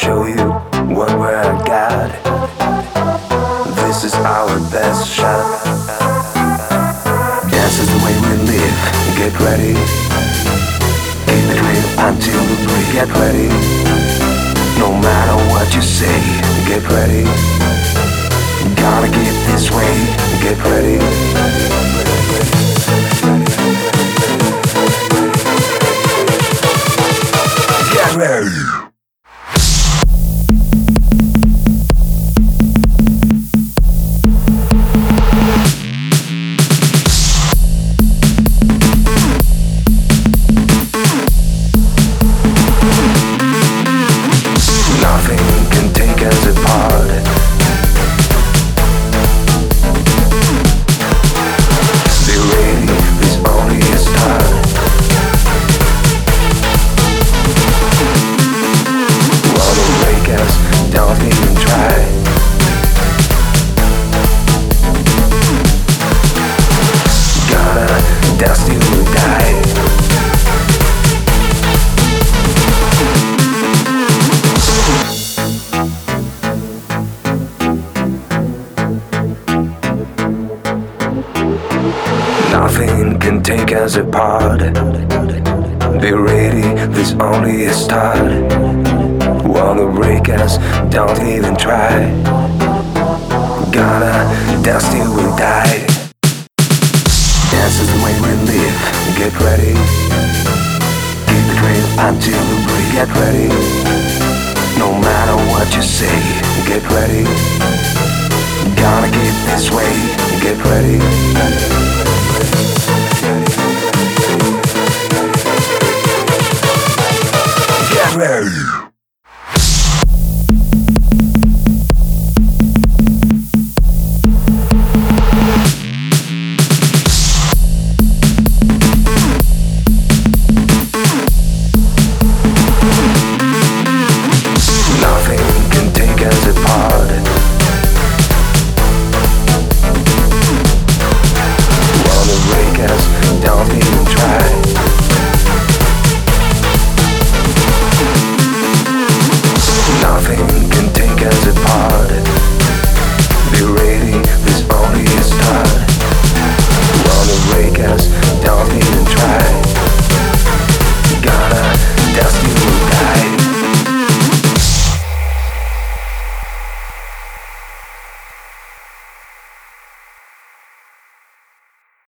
show you what we got. This is our best shot. This is the way we live. Get ready. Keep it real until the break. Get ready. No matter what you say. Get ready. Gotta get this way. Get ready. Get ready. Nothing can take us apart. Be ready, there's only a start. Wanna break us, don't even try. Gotta dance till we die. Nothing can take us apart. Be ready, there's only a start. Wanna break us, don't even try. Gotta dance till we die. Dance is the way we live. Get ready. Keep it real until the break. Get ready. No matter what you say. Get ready. Gonna keep this way. Get ready. Get ready. Nothing can take us apart. Wanna break us, don't even try. Nothing can take us apart.